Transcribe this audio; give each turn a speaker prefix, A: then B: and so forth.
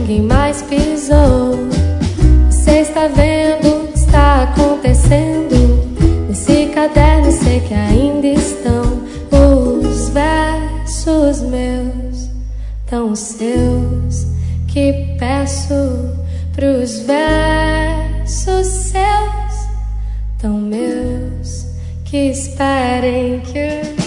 A: ninguém mais pisou. Você está vendo o que está acontecendo nesse caderno, sei que ainda estão os versos meus, tão os seus, que peço pros versos seus, tão meus, que esperem que